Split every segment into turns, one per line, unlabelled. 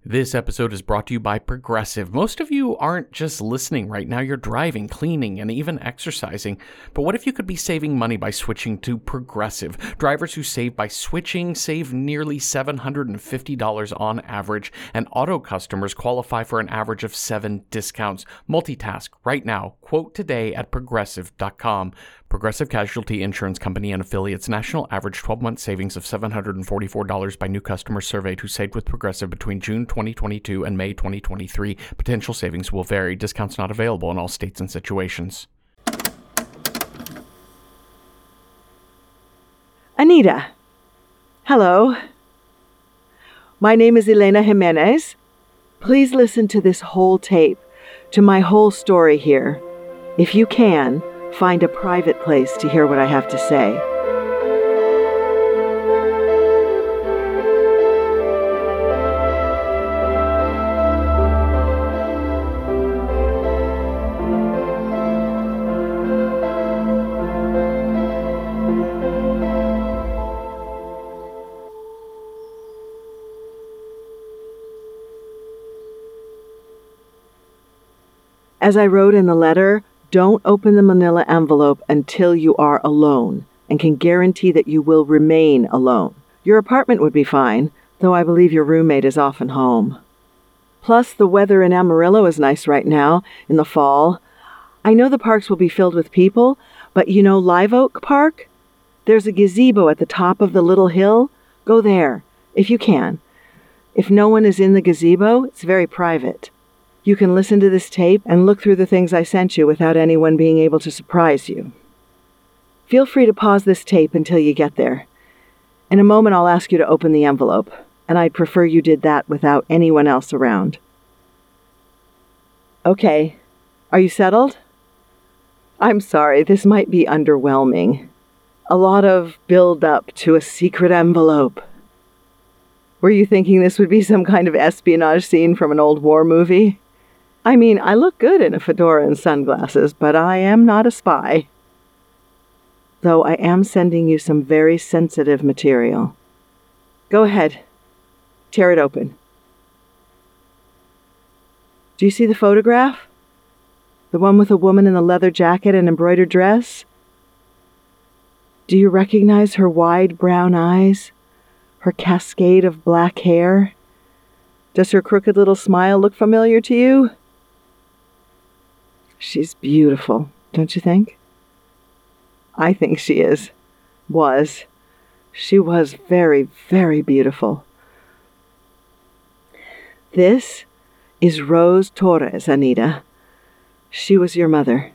This episode is brought to you by Progressive. Most of you aren't just listening right now, you're driving, cleaning, and even exercising. But what if you could be saving money by switching to Progressive? Drivers who save by switching save nearly $750 on average, and auto customers qualify for an average of 7 discounts. Multitask right now. Quote today at Progressive.com. Progressive Casualty Insurance Company and affiliates. National average 12-month savings of $744 by new customers surveyed who saved with Progressive between June 2022 and May 2023. Potential savings will vary. Discounts not available in all states and situations.
Anita. Hello. My name is Elena Jimenez. Please listen to this whole tape, to my whole story here. If you can, find a private place to hear what I have to say. As I wrote in the letter, don't open the manila envelope until you are alone and can guarantee that you will remain alone. Your apartment would be fine, though I believe your roommate is often home. Plus, the weather in Amarillo is nice right now, in the fall. I know the parks will be filled with people, but you know Live Oak Park? There's a gazebo at the top of the little hill. Go there, if you can. If no one is in the gazebo, it's very private. You can listen to this tape and look through the things I sent you without anyone being able to surprise you. Feel free to pause this tape until you get there. In a moment, I'll ask you to open the envelope, and I'd prefer you did that without anyone else around. Okay, are you settled? I'm sorry, this might be underwhelming. A lot of build-up to a secret envelope. Were you thinking this would be some kind of espionage scene from an old war movie? I mean, I look good in a fedora and sunglasses, but I am not a spy. Though I am sending you some very sensitive material. Go ahead. Tear it open. Do you see the photograph? The one with a woman in a leather jacket and embroidered dress? Do you recognize her wide brown eyes? Her cascade of black hair? Does her crooked little smile look familiar to you? She's beautiful, don't you think? I think she is. Was. She was very, very beautiful. This is Rose Torres, Anita. She was your mother.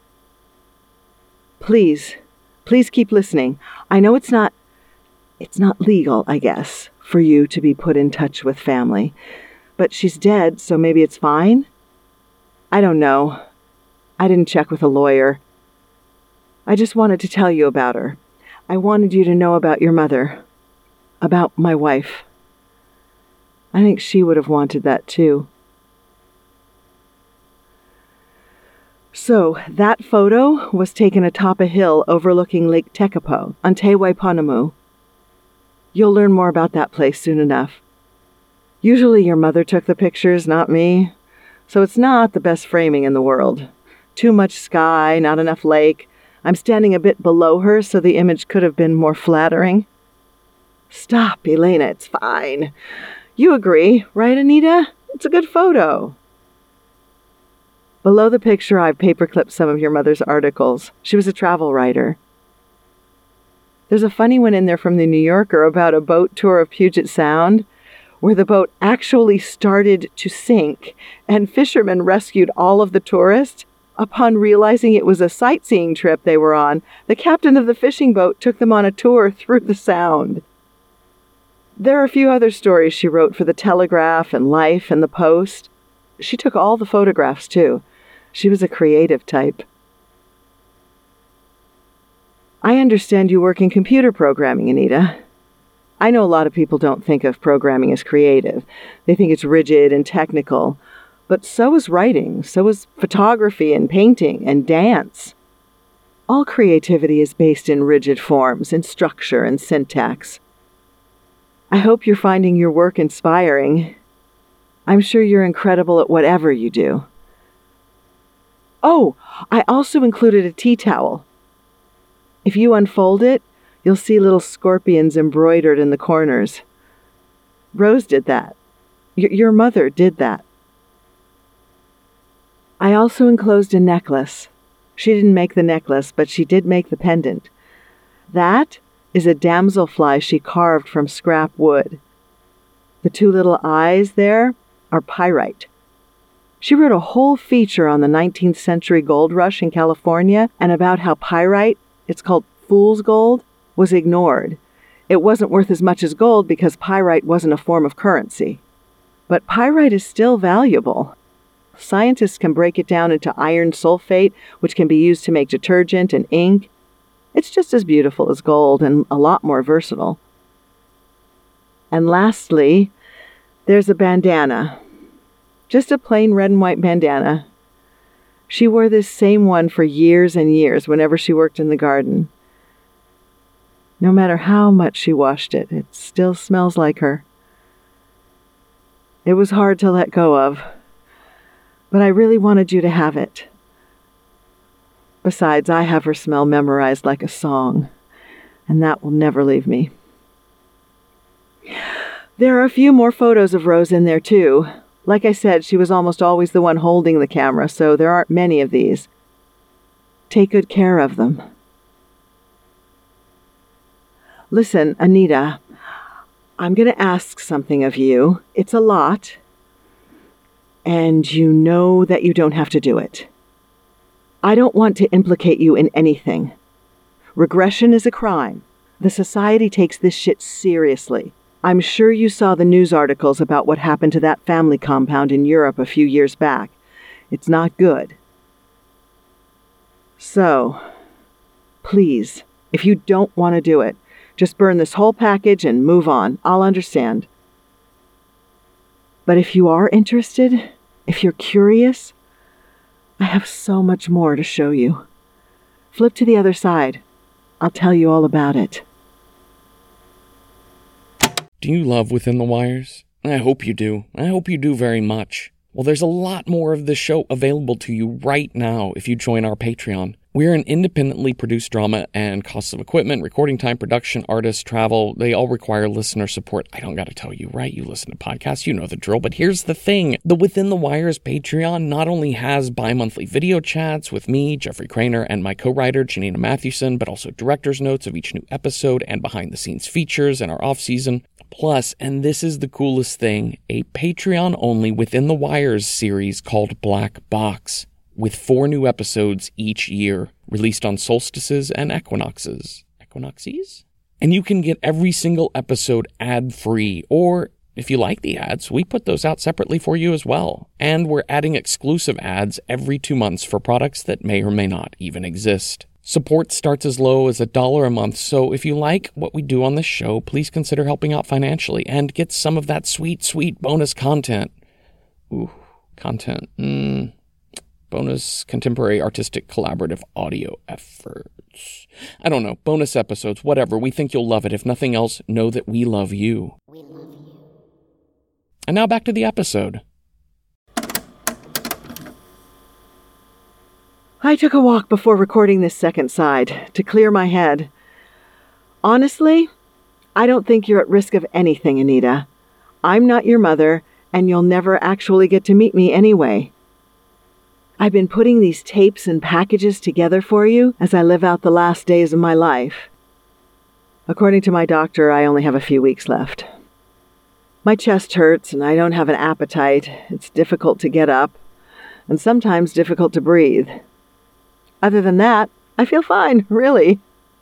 Please keep listening. I know it's not legal, I guess, for you to be put in touch with family. But she's dead, so maybe it's fine? I don't know. I didn't check with a lawyer. I just wanted to tell you about her. I wanted you to know about your mother. About my wife. I think she would have wanted that too. So, that photo was taken atop a hill overlooking Lake Tekapo on Te Waiponamu. You'll learn more about that place soon enough. Usually your mother took the pictures, not me. So it's not the best framing in the world. Too much sky, not enough lake. I'm standing a bit below her, so the image could have been more flattering. Stop, Elena, it's fine. You agree, right, Anita? It's a good photo. Below the picture, I've paperclipped some of your mother's articles. She was a travel writer. There's a funny one in there from the New Yorker about a boat tour of Puget Sound, where the boat actually started to sink, and fishermen rescued all of the tourists. Upon realizing it was a sightseeing trip they were on, the captain of the fishing boat took them on a tour through the Sound. There are a few other stories she wrote for the Telegraph and Life and the Post. She took all the photographs, too. She was a creative type. I understand you work in computer programming, Anita. I know a lot of people don't think of programming as creative. They think it's rigid and technical. But so is writing, so is photography and painting and dance. All creativity is based in rigid forms, in structure and syntax. I hope you're finding your work inspiring. I'm sure you're incredible at whatever you do. Oh, I also included a tea towel. If you unfold it, you'll see little scorpions embroidered in the corners. Rose did that. Your mother did that. I also enclosed a necklace. She didn't make the necklace, but she did make the pendant. That is a damselfly she carved from scrap wood. The two little eyes there are pyrite. She wrote a whole feature on the 19th century gold rush in California and about how pyrite, it's called fool's gold, was ignored. It wasn't worth as much as gold because pyrite wasn't a form of currency. But pyrite is still valuable. Scientists can break it down into iron sulfate, which can be used to make detergent and ink. It's just as beautiful as gold and a lot more versatile. And lastly, there's a bandana. Just a plain red and white bandana. She wore this same one for years and years whenever she worked in the garden. No matter how much she washed it, it still smells like her. It was hard to let go of, but I really wanted you to have it. Besides, I have her smell memorized like a song, and that will never leave me. There are a few more photos of Rose in there, too. Like I said, she was almost always the one holding the camera, so there aren't many of these. Take good care of them. Listen, Anita, I'm going to ask something of you. It's a lot, and you know that you don't have to do it. I don't want to implicate you in anything. Regression is a crime. The society takes this shit seriously. I'm sure you saw the news articles about what happened to that family compound in Europe a few years back. It's not good. So, please, if you don't want to do it, just burn this whole package and move on. I'll understand. But if you are interested, if you're curious, I have so much more to show you. Flip to the other side. I'll tell you all about it.
Do you love Within the Wires? I hope you do. I hope you do very much. Well, there's a lot more of this show available to you right now if you join our Patreon. We're an independently produced drama, and costs of equipment, recording time, production, artists, travel, they all require listener support. I don't gotta tell you, right? You listen to podcasts, you know the drill. But here's the thing. The Within the Wires Patreon not only has bi-monthly video chats with me, Jeffrey Craner, and my co-writer, Janina Mathewson, but also director's notes of each new episode and behind-the-scenes features in our off-season. Plus, and this is the coolest thing, a Patreon-only Within the Wires series called Black Box, with 4 new episodes each year, released on solstices and equinoxes. Equinoxes? And you can get every single episode ad-free, or if you like the ads, we put those out separately for you as well. And we're adding exclusive ads every 2 months for products that may or may not even exist. Support starts as low as $1 a month, so if you like what we do on this show, please consider helping out financially and get some of that sweet, sweet bonus content. Ooh, content. Bonus contemporary artistic collaborative audio efforts. I don't know, bonus episodes, whatever. We think you'll love it. If nothing else, know that we love you. We love you. And now back to the episode.
I took a walk before recording this second side to clear my head. Honestly, I don't think you're at risk of anything, Anita. I'm not your mother, and you'll never actually get to meet me anyway. I've been putting these tapes and packages together for you as I live out the last days of my life. According to my doctor, I only have a few weeks left. My chest hurts and I don't have an appetite. It's difficult to get up, and sometimes difficult to breathe. Other than that, I feel fine, really.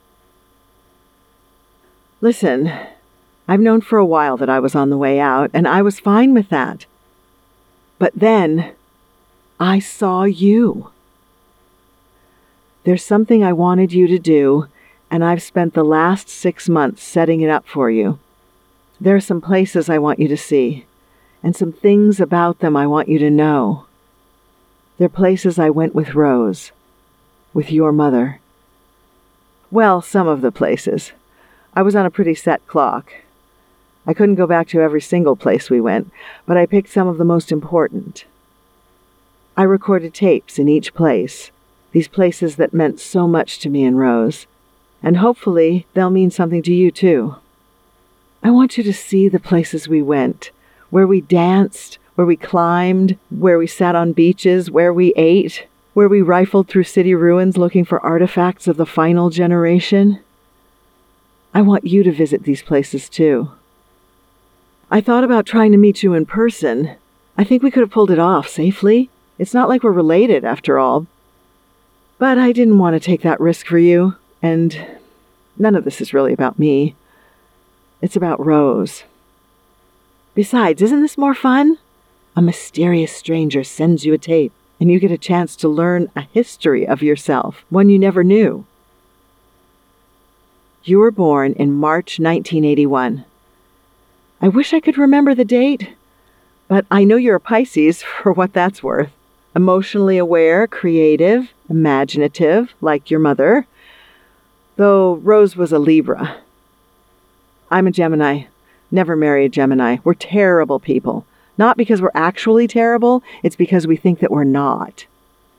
Listen, I've known for a while that I was on the way out, and I was fine with that. But then I saw you. There's something I wanted you to do, and I've spent the last 6 months setting it up for you. There are some places I want you to see, and some things about them I want you to know. They're places I went with Rose, with your mother. Well, some of the places. I was on a pretty set clock. I couldn't go back to every single place we went, but I picked some of the most important. I recorded tapes in each place, these places that meant so much to me and Rose, and hopefully they'll mean something to you too. I want you to see the places we went, where we danced, where we climbed, where we sat on beaches, where we ate, where we rifled through city ruins looking for artifacts of the final generation. I want you to visit these places too. I thought about trying to meet you in person. I think we could have pulled it off safely. It's not like we're related, after all. But I didn't want to take that risk for you, and none of this is really about me. It's about Rose. Besides, isn't this more fun? A mysterious stranger sends you a tape, and you get a chance to learn a history of yourself, one you never knew. You were born in March 1981. I wish I could remember the date, but I know you're a Pisces for what that's worth. Emotionally aware, creative, imaginative, like your mother, though Rose was a Libra. I'm a Gemini. Never marry a Gemini. We're terrible people. Not because we're actually terrible, it's because we think that we're not.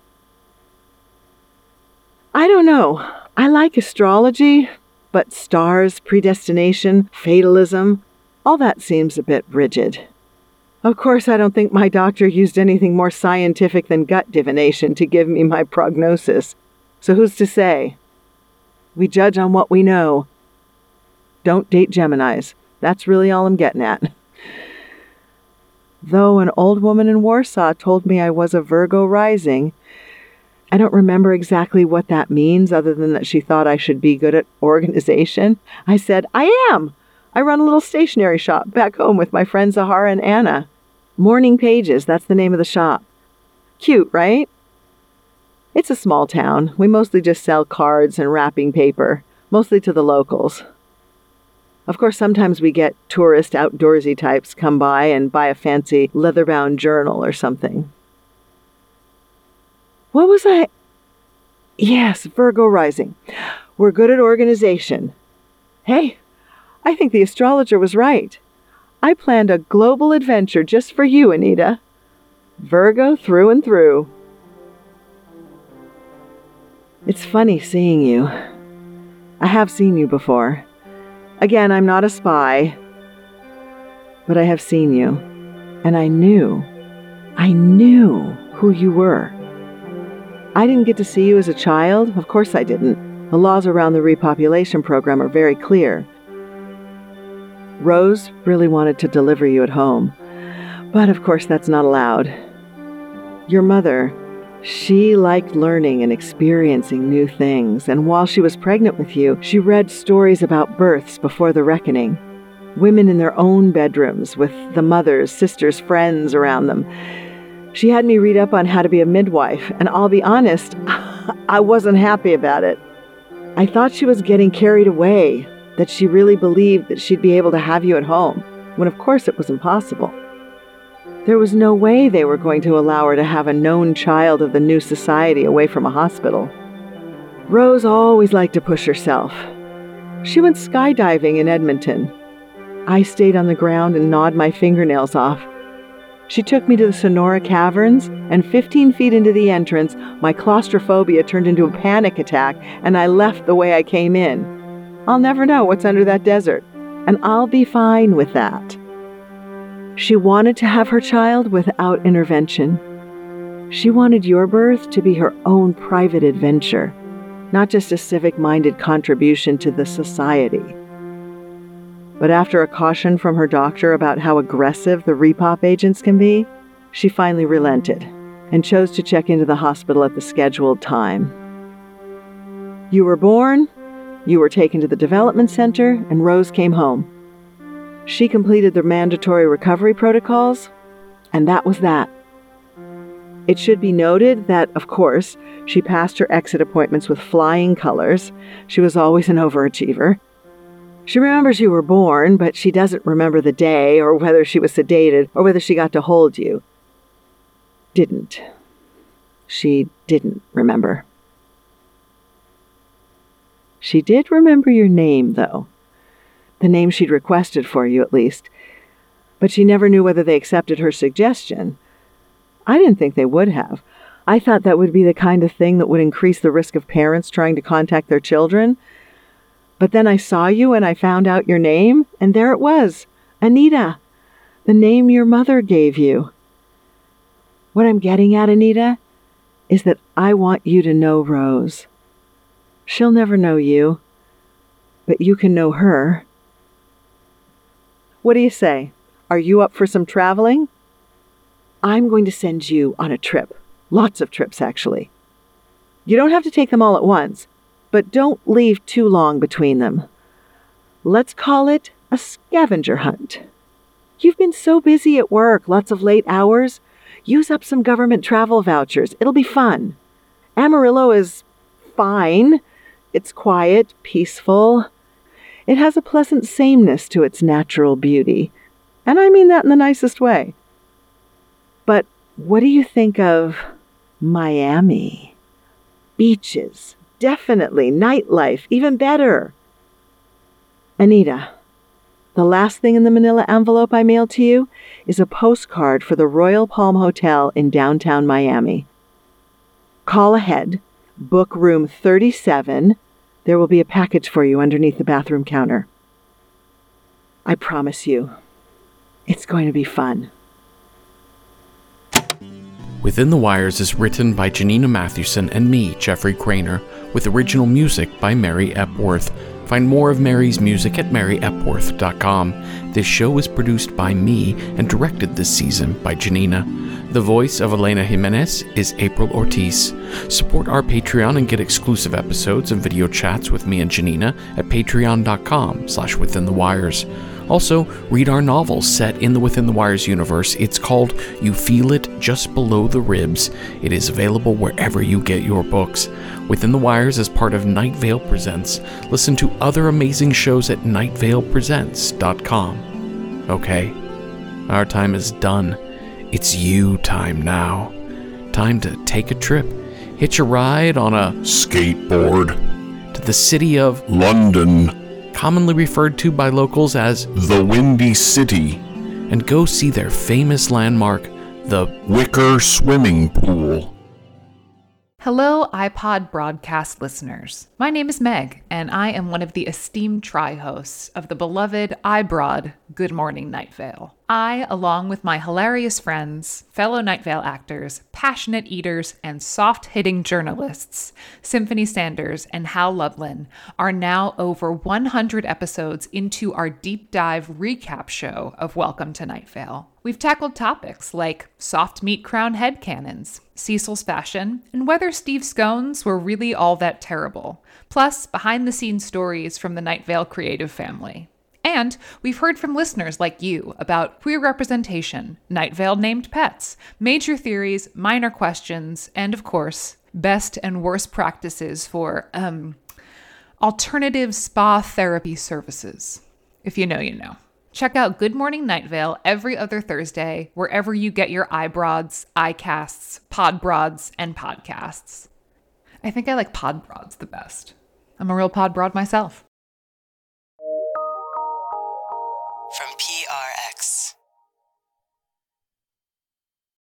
I don't know. I like astrology, but stars, predestination, fatalism, all that seems a bit rigid. Of course, I don't think my doctor used anything more scientific than gut divination to give me my prognosis. So who's to say? We judge on what we know. Don't date Geminis. That's really all I'm getting at. Though an old woman in Warsaw told me I was a Virgo rising, I don't remember exactly what that means other than that she thought I should be good at organization. I said, I am. I run a little stationery shop back home with my friends Zahara and Anna. Morning Pages, that's the name of the shop. Cute, right? It's a small town. We mostly just sell cards and wrapping paper, mostly to the locals. Of course, sometimes we get tourist outdoorsy types come by and buy a fancy leather-bound journal or something. What was I? Yes, Virgo rising. We're good at organization. Hey, I think the astrologer was right. I planned a global adventure just for you, Anita. Virgo through and through. It's funny seeing you. I have seen you before. Again, I'm not a spy, but I have seen you, and I knew who you were. I didn't get to see you as a child. Of course I didn't. The laws around the repopulation program are very clear. Rose really wanted to deliver you at home, but of course that's not allowed. Your mother, she liked learning and experiencing new things, and while she was pregnant with you, she read stories about births before the reckoning. Women in their own bedrooms with the mothers, sisters, friends around them. She had me read up on how to be a midwife, and I'll be honest, I wasn't happy about it. I thought she was getting carried away, that she really believed that she'd be able to have you at home, when of course it was impossible. There was no way they were going to allow her to have a known child of the new society away from a hospital. Rose always liked to push herself. She went skydiving in Edmonton. I stayed on the ground and gnawed my fingernails off. She took me to the Sonora Caverns, and 15 feet into the entrance, my claustrophobia turned into a panic attack, and I left the way I came in. I'll never know what's under that desert, and I'll be fine with that. She wanted to have her child without intervention. She wanted your birth to be her own private adventure, not just a civic-minded contribution to the society. But after a caution from her doctor about how aggressive the repop agents can be, she finally relented and chose to check into the hospital at the scheduled time. You were born, you were taken to the development center, and Rose came home. She completed the mandatory recovery protocols, and that was that. It should be noted that, of course, she passed her exit appointments with flying colors. She was always an overachiever. She remembers you were born, but she doesn't remember the day, or whether she was sedated, or whether she got to hold you. She didn't remember. She did remember your name, though. the name she'd requested for you, at least. But she never knew whether they accepted her suggestion. I didn't think they would have. I thought that would be the kind of thing that would increase the risk of parents trying to contact their children. But then I saw you and I found out your name, and there it was, Anita, the name your mother gave you. What I'm getting at, Anita, is that I want you to know Rose. She'll never know you, but you can know her. What do you say? Are you up for some traveling? I'm going to send you on a trip. Lots of trips, actually. You don't have to take them all at once, but don't leave too long between them. Let's call it a scavenger hunt. You've been so busy at work, lots of late hours. Use up some government travel vouchers. It'll be fun. Amarillo is fine. It's quiet, peaceful. It has a pleasant sameness to its natural beauty. And I mean that in the nicest way. But what do you think of Miami? Beaches, definitely. Nightlife, even better. Anita, the last thing in the manila envelope I mailed to you is a postcard for the Royal Palm Hotel in downtown Miami. Call ahead, book room 37. There will be a package for you underneath the bathroom counter. I promise you, it's going to be fun.
Within the Wires is written by Janina Mathewson and me, Jeffrey Craner, with original music by Mary Epworth. Find more of Mary's music at maryepworth.com. This show is produced by me and directed this season by Janina. The voice of Elena Jimenez is April Ortiz. Support our Patreon and get exclusive episodes and video chats with me and Janina at patreon.com/withinthewires. Also, read our novel set in the Within the Wires universe. It's called You Feel It Just Below the Ribs. It is available wherever you get your books. Within the Wires is part of Night Vale Presents. Listen to other amazing shows at nightvalepresents.com. Okay, our time is done. It's you time now. Time to take a trip. Hitch a ride on a skateboard to the city of London, commonly referred to by locals as the Windy City, and go see their famous landmark, the Wicker Swimming Pool.
Hello, iPod broadcast listeners. My name is Meg, and I am one of the esteemed tri-hosts of the beloved iBroad Good Morning Night Vale. I, along with my hilarious friends, fellow Night Vale actors, passionate eaters, and soft-hitting journalists, Symphony Sanders and Hal Lublin, are now over 100 episodes into our deep dive recap show of Welcome to Night Vale. We've tackled topics like soft meat crown headcanons, Cecil's fashion, and whether Steve scones were really all that terrible, plus behind-the-scenes stories from the Night Vale creative family. And we've heard from listeners like you about queer representation, Night Vale named pets, major theories, minor questions, and of course, best and worst practices for, alternative spa therapy services. If you know, you know. Check out Good Morning Night Vale every other Thursday, wherever you get your iBroads, iCasts, Podbroads, and podcasts. I think I like Podbroads the best. I'm a real Podbroad myself.